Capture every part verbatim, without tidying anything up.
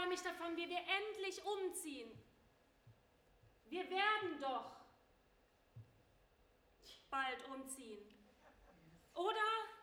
mich davon, wie wir endlich umziehen. Wir werden doch bald umziehen. Oder?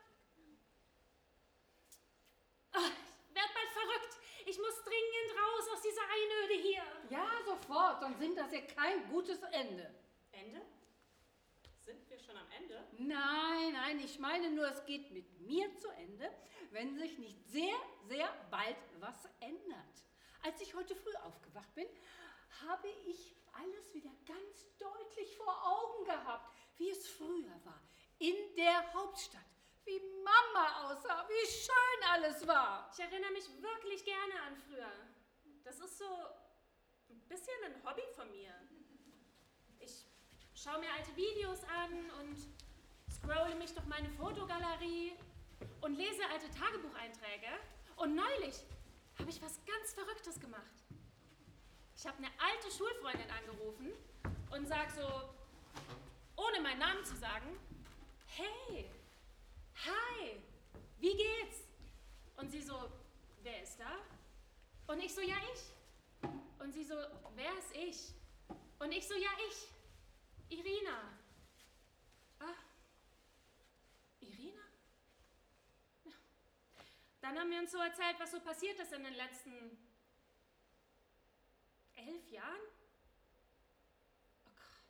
Oh, ich werde bald verrückt. Ich muss dringend raus aus dieser Einöde hier. Ja, sofort, sonst sind das ja kein gutes Ende. Ende? Sind wir schon am Ende? Nein, nein, ich meine nur, es geht mit mir zu Ende, wenn sich nicht sehr, sehr bald was ändert. Als ich heute früh aufgewacht bin, habe ich alles wieder ganz deutlich vor Augen gehabt, wie es früher war, in der Hauptstadt, wie Mama aussah, wie schön alles war. Ich erinnere mich wirklich gerne an früher. Das ist so ein bisschen ein Hobby von mir. Ich schaue mir alte Videos an und scrolle mich durch meine Fotogalerie und lese alte Tagebucheinträge. Und neulich habe ich was ganz Verrücktes gemacht. Ich habe eine alte Schulfreundin angerufen und sage so, ohne meinen Namen zu sagen, hey, hi, wie geht's? Und sie so, wer ist da? Und ich so, ja, ich. Und sie so, wer ist ich? Und ich so, ja, ich. Irina. Ah, Irina? Ja. Dann haben wir uns so erzählt, was so passiert ist in den letzten elf Jahren. Oh Gott.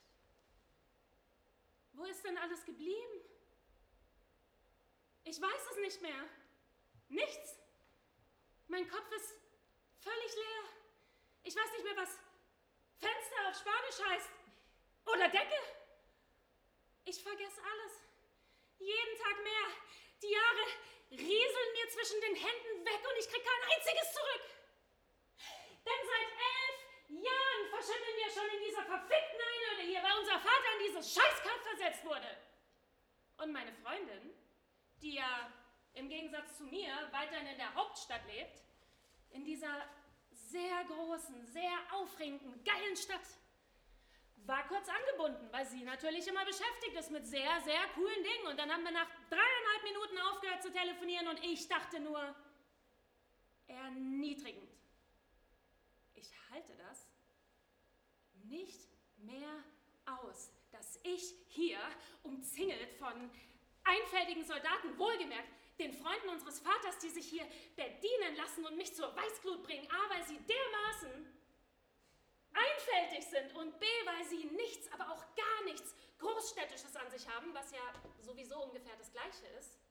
Wo ist denn alles geblieben? Ich weiß es nicht mehr. Nichts. Mein Kopf ist völlig leer. Ich weiß nicht mehr, was Fenster auf Spanisch heißt. Oder Decke. Ich vergesse alles. Jeden Tag mehr. Die Jahre rieseln mir zwischen den Händen weg und ich krieg kein einziges zurück. Denn seit elf Jahren verschimmeln wir schon in dieser verfickten Einöde hier, weil unser Vater in dieses Scheißkampf versetzt wurde. Und meine Freundin, die ja im Gegensatz zu mir weiterhin in der Hauptstadt lebt, in dieser sehr großen, sehr aufregenden, geilen Stadt, war kurz angebunden, weil sie natürlich immer beschäftigt ist mit sehr, sehr coolen Dingen. Und dann haben wir nach dreieinhalb Minuten aufgehört zu telefonieren und ich dachte nur, erniedrigend. Ich halte das nicht mehr aus, dass ich hier, umzingelt von einfältigen Soldaten, wohlgemerkt, den Freunden unseres Vaters, die sich hier bedienen lassen und mich zur Weißglut bringen, A, weil sie dermaßen einfältig sind und B, weil sie nichts, aber auch gar nichts Großstädtisches an sich haben, was ja sowieso ungefähr das Gleiche ist,